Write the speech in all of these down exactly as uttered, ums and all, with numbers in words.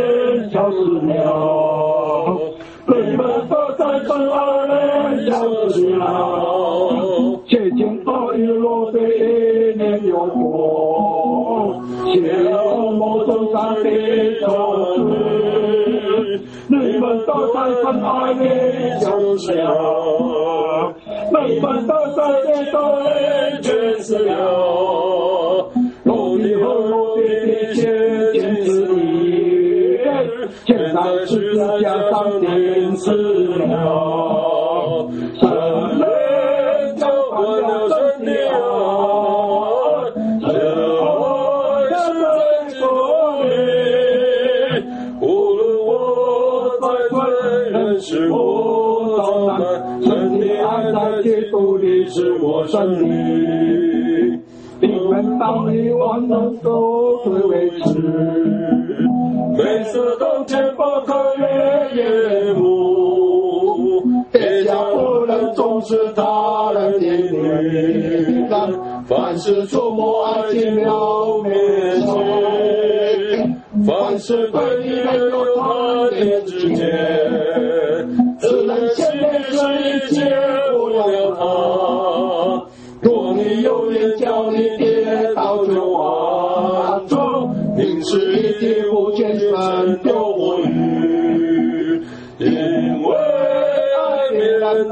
面消失了，你们都在尘埃里消失了。接近奥日落的一年有过，写了某种上的咒语，你们都在尘埃里消失了，你们都在地头里全死了。落地和落地的切见是你，现在十字架上钉死了，神灵交换了真理啊，这爱是所里，无论我在罪人是我遭难，神的爱在基督里是我生命。你们当你万能都会维持，每次都见不可越夜幕，别叫不能重视他人的灵感，凡是触摸爱情了灭绝，凡是对你们有贪恋之间，只能前面是一切不了他。若你有眼叫你跌倒就往中，凝视一地不见神丢我语，因为爱别人的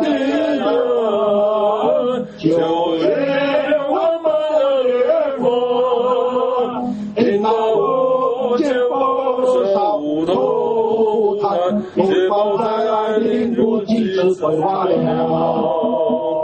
人，就连我们的眼光，听到我见风是无头谈，你放在爱里如今只分化了。